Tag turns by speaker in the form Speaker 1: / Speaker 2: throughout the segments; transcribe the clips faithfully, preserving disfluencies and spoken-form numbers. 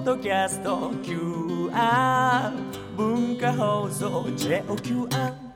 Speaker 1: ッドキャスト キューアール 文化放送 ジェイオーキューアール。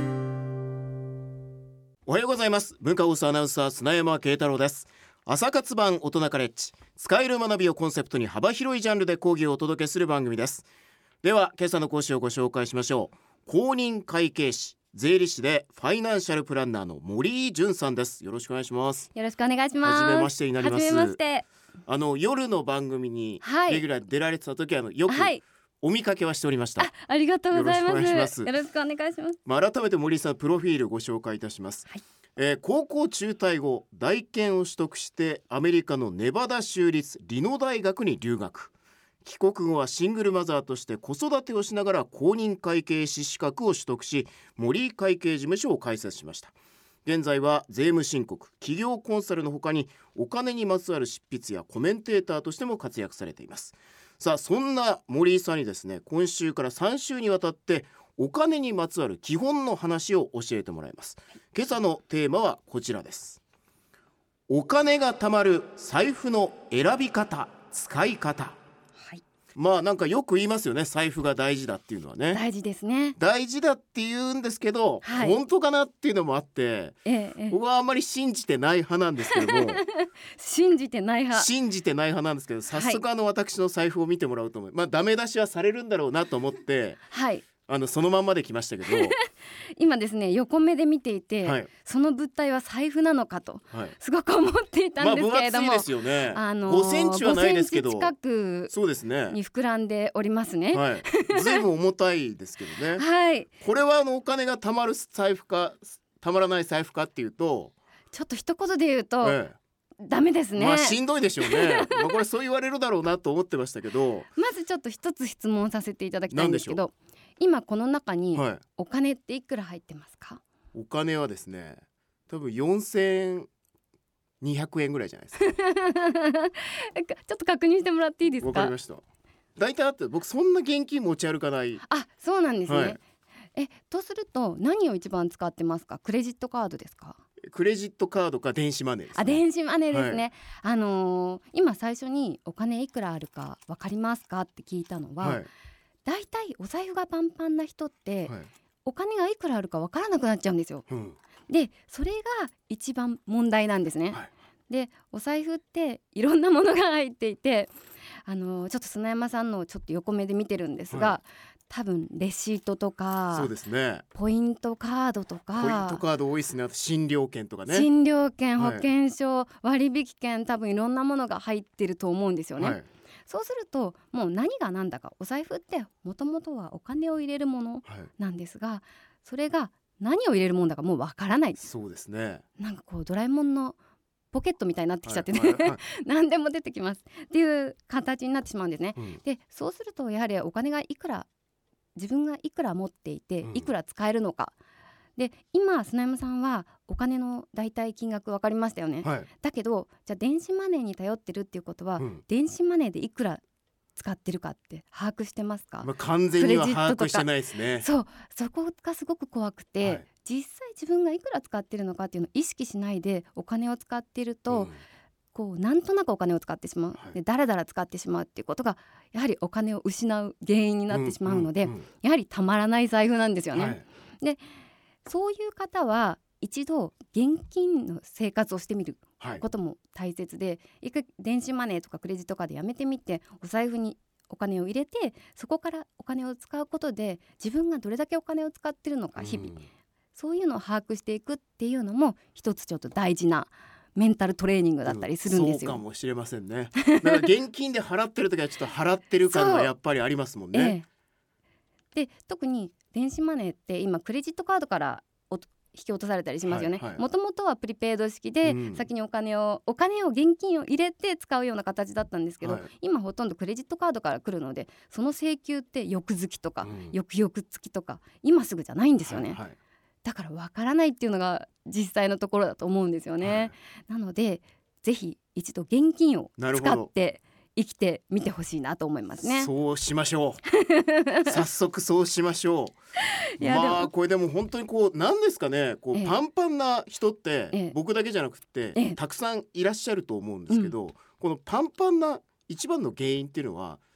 Speaker 2: おはようございます。文化放送アナウンサー砂山慶太郎です。朝活版大人カレッジ、使える学びをコンセプトに幅広いジャンルで講義をお届けする番組です。では今朝の講師をご紹介しましょう。公認会計士、税理士でファイナンシャルプランナーの森井純さんです。よろしくお願いします。
Speaker 3: よろしくお願いします。
Speaker 2: はじめましてになります。
Speaker 3: はじめまして。
Speaker 2: あの夜の番組にレギュラーで出られてた時は、はい、よくお見かけはしておりました。
Speaker 3: あ, ありがとうございます。
Speaker 2: よろしくお願いします。
Speaker 3: よろしくお願いします。
Speaker 2: まあ、改めて森井さんプロフィールご紹介いたします。はい、えー、高校中退後大研を取得してアメリカのネバダ州立リノ大学に留学。帰国後はシングルマザーとして子育てをしながら公認会計士資格を取得し、森井会計事務所を開設しました。現在は税務申告、企業コンサルの他にお金にまつわる執筆やコメンテーターとしても活躍されています。さあ、そんな森井さんにですね、今週からさん週にわたってお金にまつわる基本の話を教えてもらいます。今朝のテーマはこちらです。お金が貯まる財布の選び方、使い方。まあなんかよく言いますよね、財布が大事だっていうのはね。
Speaker 3: 大事ですね。
Speaker 2: 大事だって言うんですけど、はい、本当かなっていうのもあって、ええ、僕はあんまり信じてない派なんですけども
Speaker 3: 信じてない派
Speaker 2: 信じてない派なんですけど、早速あの私の財布を見てもらうと思う、まあダメ出しはされるんだろうなと思って、はい、あのそのまんまで来ましたけど
Speaker 3: 今ですね、横目で見ていて、はい、その物体は財布なのかと、はい、すごく思っていたんですけれども、
Speaker 2: まあ、分厚いですよね。
Speaker 3: あのー、
Speaker 2: ごセンチはないですけど
Speaker 3: ごセンチ近くに膨らんでおりますね。
Speaker 2: はい、ずいぶん重たいですけどねはい、これはあのお金が貯まる財布か貯まらない財布かっていうと、
Speaker 3: ちょっと一言で言うと、ええ、ダメですね。
Speaker 2: まあしんどいでしょうねまあこれそう言われるだろうなと思ってましたけど
Speaker 3: まずちょっと一つ質問させていただきたいんですけど、今この中にお金っていくら入ってますか？はい、
Speaker 2: お金はですね、多分よんせんにひゃくえんぐらいじゃないですか
Speaker 3: ちょっと確認してもらっていいですか？
Speaker 2: わかりました。大体あって僕そんな現金持ち歩かない。
Speaker 3: あ、そうなんですね。はい、えとすると何を一番使ってますか？クレジットカードですか？
Speaker 2: クレジットカードか電子マネーですね。
Speaker 3: あ、電子マネーですね。はい、あのー、今最初にお金いくらあるか分かりますかって聞いたのは、はい、だいたいお財布がパンパンな人って、はい、お金がいくらあるか分からなくなっちゃうんですよ。うん、でそれが一番問題なんですね。はい、でお財布っていろんなものが入っていて、あのー、ちょっと砂山さんのをちょっと横目で見てるんですが、はい、多分レシートとか、そうですね、ポイントカードとか、
Speaker 2: ポイントカード多いですね。あと診療券とかね、
Speaker 3: 診療券、保険証、はい、割引券、多分いろんなものが入ってると思うんですよね。はい、そうするともう何が何だか、お財布ってもともとはお金を入れるものなんですが、はい、それが何を入れるものだかもうわからない。
Speaker 2: そうですね。
Speaker 3: なんかこうドラえもんのポケットみたいになってきちゃってね、はいはいはい、何でも出てきますっていう形になってしまうんですね。うん、でそうするとやはりお金がいくら、自分がいくら持っていていくら使えるのか、うん、で今砂山さんはお金の大体金額分かりましたよね。はい、だけどじゃあ電子マネーに頼ってるっていうことは、うん、電子マネーでいくら使ってるかって把握してますか？
Speaker 2: まあ、完全には把握してないですね。
Speaker 3: そうそこがすごく怖くて、はい、実際自分がいくら使ってるのかっていうのを意識しないでお金を使ってると、うん、こうなんとなくお金を使ってしまう、はい、でだらだら使ってしまうっていうことがやはりお金を失う原因になってしまうので、うんうんうん、やはりたまらない財布なんですよね。はい、でそういう方は一度現金の生活をしてみることも大切で、はい、電子マネーとかクレジットカードやめてみてお財布にお金を入れて、そこからお金を使うことで自分がどれだけお金を使ってるのか日々、うん、そういうのを把握していくっていうのも一つちょっと大事なメンタルトレーニングだったりするんですよ。
Speaker 2: うん、そうかもしれませんね。だから現金で払ってる時はちょっと払ってる感がやっぱりありますもんね。
Speaker 3: ええ、で特に電子マネーって今クレジットカードから引き落とされたりしますよね。もともとはプリペイド式で、うん、先にお金をお金を現金を入れて使うような形だったんですけど、はい、今ほとんどクレジットカードから来るので、その請求って翌月とか、うん、翌々月とか今すぐじゃないんですよね。はいはい、だからわからないっていうのが実際のところだと思うんですよね。はい、なのでぜひ一度現金を使って生きてみてほしいなと思いますね。
Speaker 2: そうしましょう早速そうしましょう。まあこれでも本当にこうなんですかね、こう、ええ、パンパンな人って、ええ、僕だけじゃなくて、ええ、たくさんいらっしゃると思うんですけど、うん、このパンパンな一番の原因っていうのは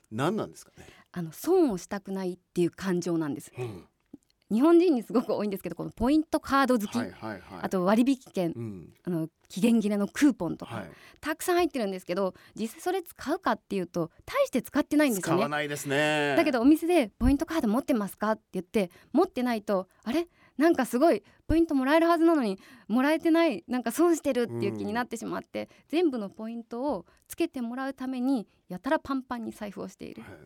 Speaker 2: 何なんですかね。
Speaker 3: あの損をしたくないっていう感情なんです、
Speaker 2: うん、
Speaker 3: 日本人にすごく多いんですけど、このポイントカード好き、
Speaker 2: はいはいはい、
Speaker 3: あと割引券、うん、あの期限切れのクーポンとか、はい、たくさん入ってるんですけど、実際それ使うかっていうと大して使ってないんですよね。
Speaker 2: 使わないですね。
Speaker 3: だけどお店でポイントカード持ってますかって言って持ってないと、あれなんかすごいポイントもらえるはずなのにもらえてない、なんか損してるっていう気になってしまって、うん、全部のポイントをつけてもらうためにやたらパンパンに財布をしている、はい、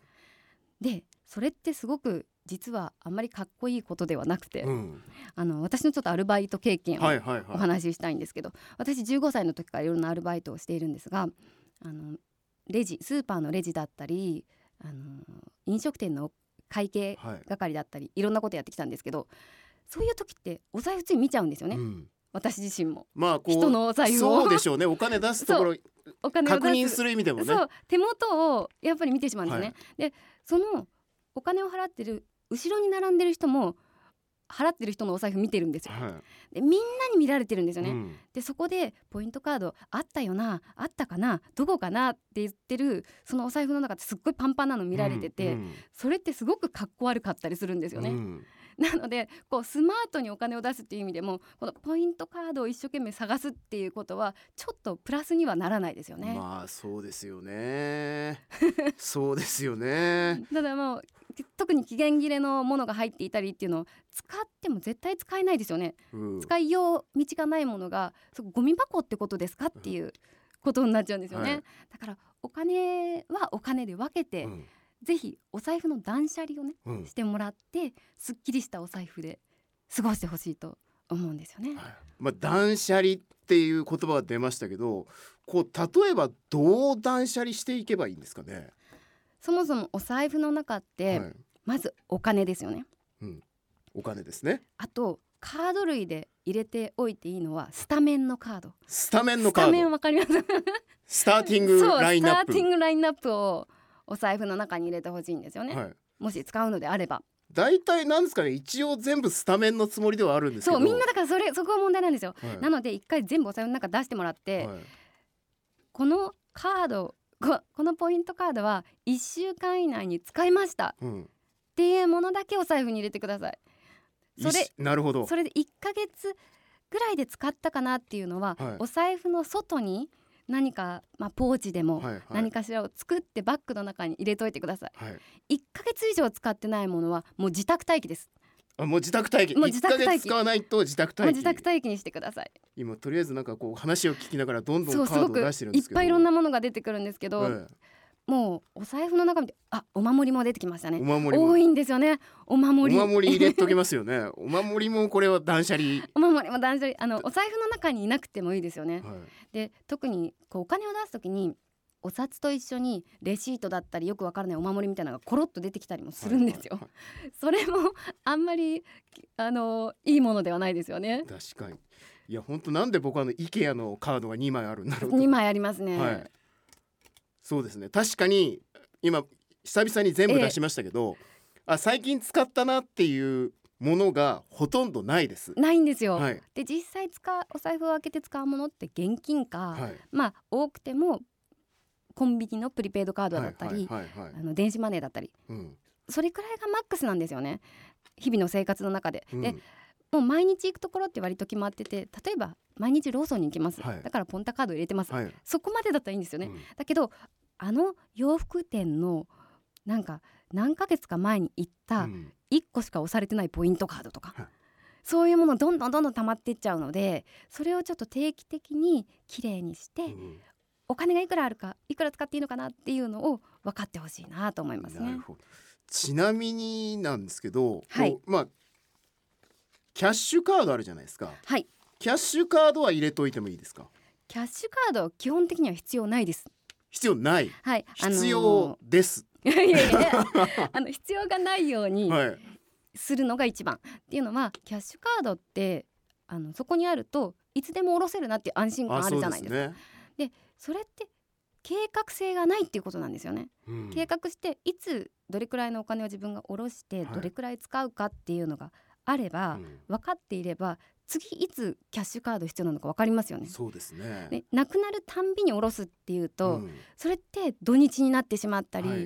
Speaker 3: でそれってすごく実はあんまりかっこいいことではなくて、うん、あの私のちょっとアルバイト経験をお話ししたいんですけど、はいはいはい、私じゅうごさいの時からいろんなアルバイトをしているんですが、あのレジスーパーのレジだったり、あの飲食店の会計係だったり、はい、いろんなことやってきたんですけど、そういう時ってお財布つい見ちゃうんですよね、うん、私自身も、まあ、こう人のお財布を
Speaker 2: そうでしょうね、お金出すところお金を確認する意味でもね、
Speaker 3: そう手元をやっぱり見てしまうんですね、はい、でそのお金を払ってる後ろに並んでる人も払ってる人のお財布見てるんですよ、はい、でみんなに見られてるんですよね、うん、でそこでポイントカードあったよな、あったかな、どこかなって言ってるそのお財布の中ってすっごいパンパンなの見られてて、うんうん、それってすごくかっこ悪かったりするんですよね、うん、なのでこうスマートにお金を出すっていう意味でも、このポイントカードを一生懸命探すっていうことはちょっとプラスにはならないですよね。
Speaker 2: まあそうですよねそうですよね
Speaker 3: ただもう特に期限切れのものが入っていたりっていうのを使っても絶対使えないですよね、うん、使いよう道がないものがそこゴミ箱ってことですかっていうことになっちゃうんですよね、はい、だからお金はお金で分けて、うん、ぜひお財布の断捨離をね、うん、してもらってすっきりしたお財布で過ごしてほしいと思うんですよね、はい、
Speaker 2: まあ、断捨離っていう言葉が出ましたけど、こう例えばどう断捨離していけばいいんですかね。
Speaker 3: そもそもお財布の中って、はい、まずお金ですよね、
Speaker 2: うん、お金ですね。
Speaker 3: あとカード類で入れておいていいのはスタメンのカード。
Speaker 2: スタメンのカード、
Speaker 3: スタメンわかります
Speaker 2: スターティングラインナップ、
Speaker 3: そうスターティングラインナップをお財布の中に入れてほしいんですよね、はい、もし使うのであれば。
Speaker 2: だいたいなんですかね、一応全部スタメンのつもりではあるんですけど、
Speaker 3: そうみんなだからそれそこが問題なんですよ、はい、なので一回全部お財布の中出してもらって、はい、このカードこ, このポイントカードはいっしゅうかん以内に使いました、うん、っていうものだけお財布に入れてください。それ
Speaker 2: なるほど。
Speaker 3: それでいっかげつぐらいで使ったかなっていうのは、はい、お財布の外に何か、まあ、ポーチでも何かしらを作ってバッグの中に入れといてください、はい、いっかげつ以上使ってないものはもう自宅待機です。
Speaker 2: あ、もう自宅待機、もう自宅待機いっかげつ使わないと自宅待機、もう
Speaker 3: 自宅待機にしてください。
Speaker 2: 今とりあえずなんかこう話を聞きながらどんどんカードを出してるんですけど、
Speaker 3: いっぱいいろんなものが出てくるんですけど、ええ、もうお財布の中であお守りも出てきましたね。お守りも多いんですよね。お守り
Speaker 2: お守り入れときますよねお守りもこれは断捨離
Speaker 3: お守りも断捨離、あのお財布の中にいなくてもいいですよね、はい、で特にこうお金を出すときにお札と一緒にレシートだったりよくわからないお守りみたいなのがコロッと出てきたりもするんですよ、はいはいはい、それもあんまりあのいいものではないですよね。
Speaker 2: 確かに。いや本当なんで僕はあの IKEA のカードがにまいあるんだろうと。
Speaker 3: にまいありますね、はい、
Speaker 2: そうですね。確かに今久々に全部出しましたけど、えー、あ最近使ったなっていうものがほとんどないです。
Speaker 3: ないんですよ、はい、で実際使うお財布を開けて使うものって現金か、はい、まあ多くてもコンビニのプリペイドカードだったり、はいはいはいはい、あの電子マネーだったり、うん、それくらいがマックスなんですよね、日々の生活の中で、うん、でもう毎日行くところって割と決まってて、例えば毎日ローソンに行きます、はい、だからポンタカード入れてます、はい、そこまでだったらいいんですよね、うん、だけどあの洋服店のなんか何ヶ月か前に行ったいっこしか押されてないポイントカードとか、うん、そういうものどんどんどんどん溜まっていっちゃうので、それをちょっと定期的にきれいにして、うん、お金がいくらあるかいくら使っていいのかなっていうのを分かってほしいなと思いますね。なるほど。
Speaker 2: ちなみになんですけど、はい、まあキャッシュカードあるじゃないですか、はい、キャッシュカードは入れといてもいいですか。
Speaker 3: キャッシュカード基本的には必要ないです。
Speaker 2: 必要ない、
Speaker 3: はい、
Speaker 2: 必要です、
Speaker 3: あのー、いやいやあの必要がないようにするのが一番、はい、っていうのはキャッシュカードってあのそこにあるといつでも下ろせるなっていう安心感あるじゃないですか。ですね、でそれって計画性がないっていうことなんですよね、うん、計画していつどれくらいのお金を自分が下ろしてどれくらい使うかっていうのがあれば、はい、分かっていれば次いつキャッシュカード必要なのか分かりますよね。
Speaker 2: そうですね。
Speaker 3: でなくなるたんびに下ろすっていうと、うん、それって土日になってしまったり、はい、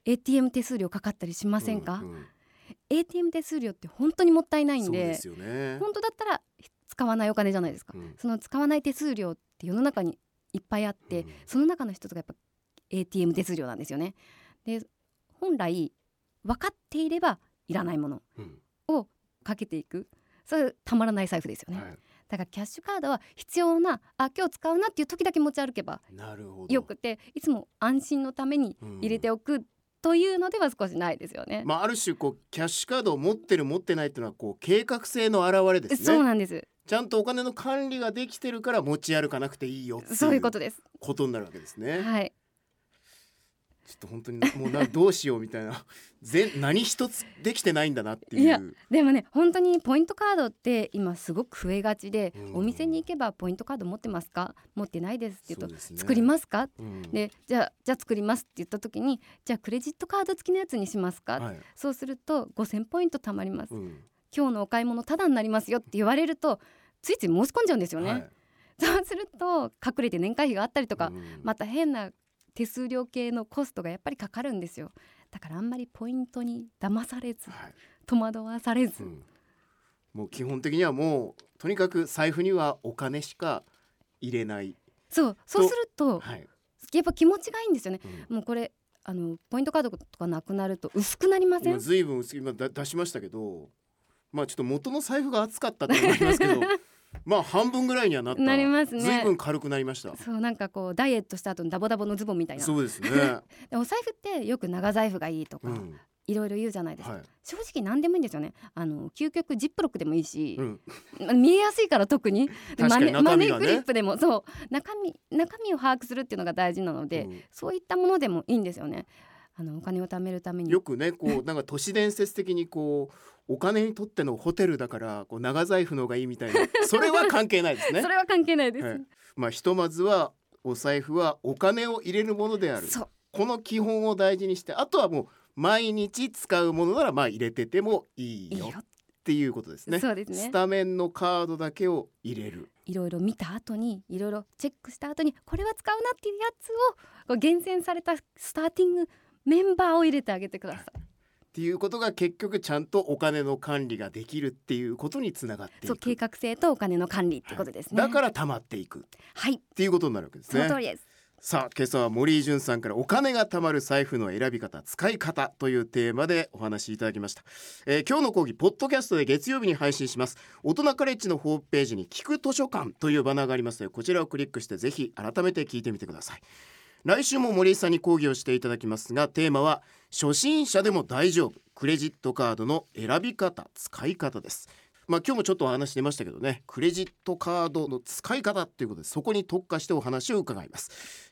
Speaker 3: エーティーエム 手数料かかったりしませんか、
Speaker 2: うんうん、
Speaker 3: エーティーエム 手数料って本当にもったいないんで、
Speaker 2: そうですよね、
Speaker 3: 本当だったら使わないお金じゃないですか、うん、その使わない手数料って世の中にいっぱいあって、うん、その中の一つがやっぱ エーティーエム 手数料なんですよね。で本来分かっていればいらないものをかけていく、それたまらない財布ですよね、はい、だからキャッシュカードは必要な、あ今日使うなっていう時だけ持ち歩けばよくて、いつも安心のために入れておく、うんというのでは少しないですよね。
Speaker 2: まあ、ある種こうキャッシュカードを持ってる持ってないっていうのはこう計画性の表れですね。
Speaker 3: そうなんです。
Speaker 2: ちゃんとお金の管理ができてるから持ち歩かなくていいよっていう
Speaker 3: そういうことです。
Speaker 2: ことになるわけですね。
Speaker 3: はい。
Speaker 2: ちょっと本当にもうなどうしようみたいなぜ何一つできてないんだなっていう。
Speaker 3: いやでもね本当にポイントカードって今すごく増えがちで、うん、お店に行けばポイントカード持ってますか、持ってないですって言うと、ね、作りますか、うん、でじゃあじゃあ作りますって言った時に、じゃあクレジットカード付きのやつにしますか、はい、そうするとごせんポイント貯まります、うん、今日のお買い物タダになりますよって言われるとついつい申し込んじゃうんですよね、はい、そうすると隠れて年会費があったりとか、うん、また変な手数料系のコストがやっぱりかかるんですよ。だからあんまりポイントに騙されず、はい、戸惑わされず、うん、
Speaker 2: もう基本的にはもうとにかく財布にはお金しか入れない。
Speaker 3: そうそうすると、はい、やっぱ気持ちがいいんですよね、うん、もうこれあのポイントカードとかなくなると薄くなりません？
Speaker 2: ずいぶん薄く今出しましたけど、まあちょっと元の財布が厚かったって思いますけどまあ半分ぐらいにはなった。
Speaker 3: なりますね。
Speaker 2: ずいぶん軽くなりました。
Speaker 3: そうなんかこうダイエットした後のダボダボのズボンみたいな。
Speaker 2: そうですね
Speaker 3: でお財布ってよく長財布がいいとか、うん、いろいろ言うじゃないですか、はい、正直何でもいいんですよね。あの究極ジップロックでもいいし、うん、見えやすいから特にマネ、マネークリップでもそう中身中身を把握するっていうのが大事なので、うん、そういったものでもいいんですよね。あのお金を貯めるために
Speaker 2: よくねこうなんか都市伝説的にこうお金にとってのホテルだからこう長財布の方がいいみたいなそれは関係ないですね
Speaker 3: それは関係ないです、はい、
Speaker 2: まあ、ひとまずはお財布はお金を入れるものである、この基本を大事にして、あとはもう毎日使うものならまあ入れててもいいよっていうことですね。
Speaker 3: そうですね。
Speaker 2: スタメンのカードだけを入れる、
Speaker 3: いろいろ見た後にいろいろチェックした後にこれは使うなっていうやつをこう厳選されたスターティングメンバーを入れてあげてください
Speaker 2: っていうことが結局ちゃんとお金の管理ができるっていうことにつながっていく。
Speaker 3: そう計画性とお金の管理ってことですね、
Speaker 2: はい、だから貯まっていく、はい、っていうことになるわけですね。
Speaker 3: その通りです。
Speaker 2: さあ今朝は森井淳さんからお金が貯まる財布の選び方使い方というテーマでお話しいただきました、えー、今日の講義ポッドキャストで月曜日に配信します。大人カレッジのホームページに聞く図書館というバナーがありますので、こちらをクリックしてぜひ改めて聞いてみてください。来週も森井さんに講義をしていただきますが、テーマは初心者でも大丈夫クレジットカードの選び方使い方です。まあ今日もちょっとお話出ましたけどね、クレジットカードの使い方ということで、そこに特化してお話を伺います。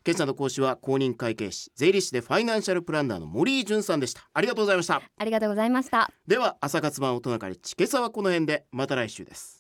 Speaker 2: 今朝の講師は公認会計士、税理士でファイナンシャルプランナーの森井淳さんでした。ありがとうございました。
Speaker 3: ありがとうございました。
Speaker 2: では朝活版大人カレッジ、今朝はこの辺で、また来週です。